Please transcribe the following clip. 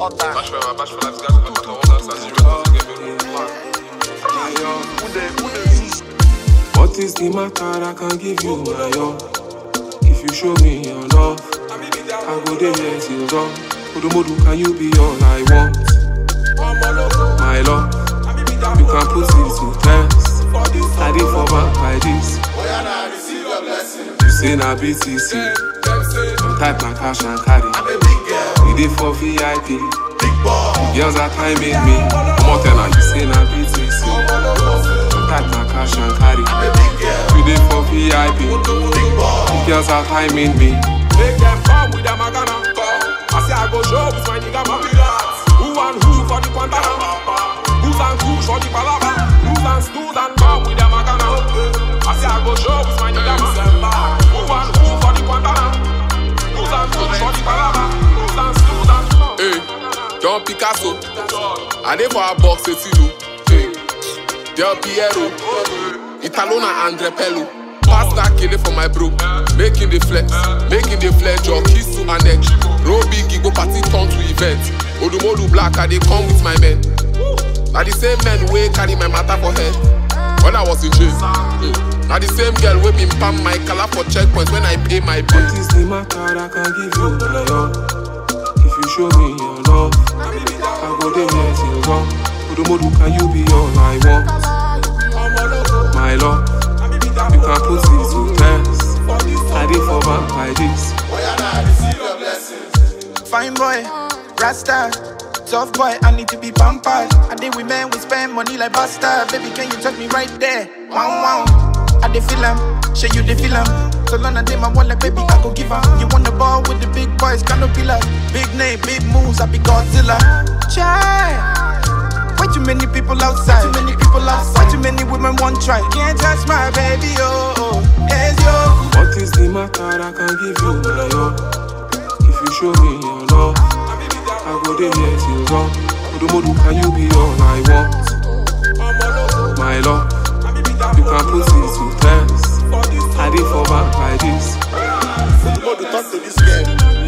What is the matter? I can give you my all. If you show me your love, I go there till dawn. Odomodu, can you be all I want? My love, you can put it to test. I did for back like this. You say na BTC, don't type my cash and carry. We did for VIP, girls are timing me. Come on, tell her, you say na BTC, don't type my cash and carry. We did for VIP, girls are timing me. Make them come with a magana. I say I go show with my nigga man. Who and who for the Quantana? Who's and who for the Palava? Who's and stools and come with a magana. I say I go show with my nigga man. Who and who for the Quantana? Who's and who for the Palava? Who's and stools and come. Hey, John Picasso. I dey for a box Etino. Hey, Del Piero. Italona Andre Pello. Pass that killer for my bro. Making the flex, or kiss to my neck. Roll biggie, go party, turn to event. Odumodu black, I they come with my men. Now the same men way carry my matter for head. When I was in jail. Now the same girl way been pam my color for checkpoints when I pay my bill. What is the matter? I can give you my all. If you show me your love, I go there till dawn. Odumodu, can you be all I want? My love, you can put it to test. I did for back like this. Fine boy, Rasta, tough boy, I need to be pampered. I did with men, we spend money like bastard. Baby, can you touch me right there? Wow, I dey feel am, show you the feel am. So long I did my wallet, baby, I go give am. You want the ball with the big boys, canopilla. Big name, big moves, I be Godzilla. Chai. Way too many people outside, Way too many women want try. Can't touch my baby, oh, yes, yo. What is the matter? I can give you my all. If you show me your love, I go there till dawn. Odumodu, can you be all I want? My love, you can put it to test. I did for back like this. Odumodu, talk to this girl.